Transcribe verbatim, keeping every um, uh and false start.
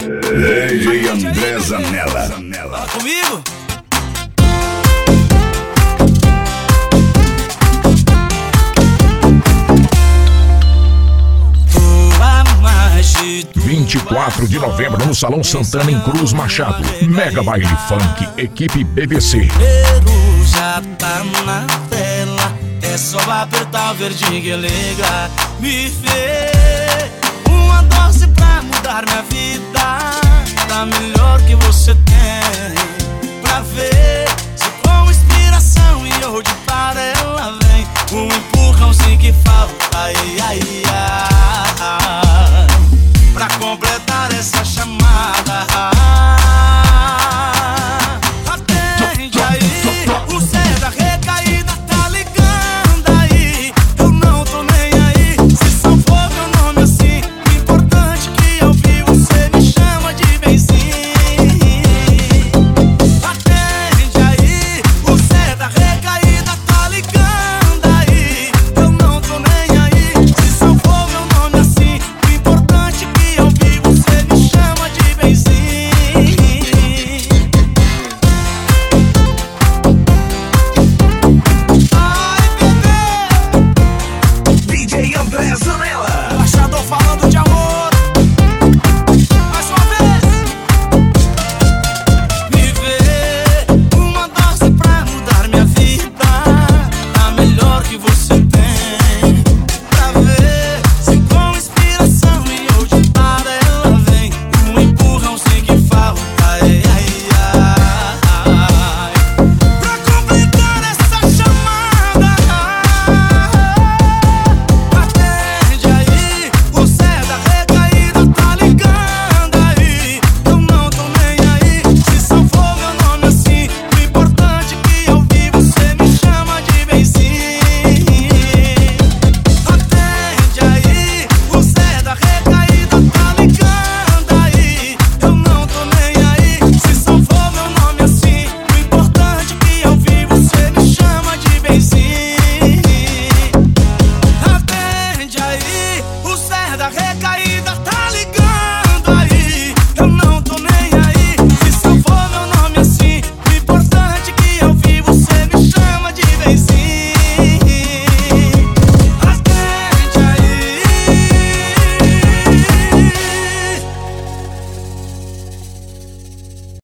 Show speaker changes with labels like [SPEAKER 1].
[SPEAKER 1] D J André Zanella.
[SPEAKER 2] Fala comigo.
[SPEAKER 3] vinte e quatro de novembro no Salão Santana em Cruz Machado. Mega Baile Funk, equipe B B C.
[SPEAKER 2] Peru já tá na tela, é só apertar o verdinho que liga. Me fez uma dose pra mudar minha vida, tá melhor que você tem. Pra ver se com inspiração e hoje para ela vem um empurrãozinho que falta. Ai, ai, ai.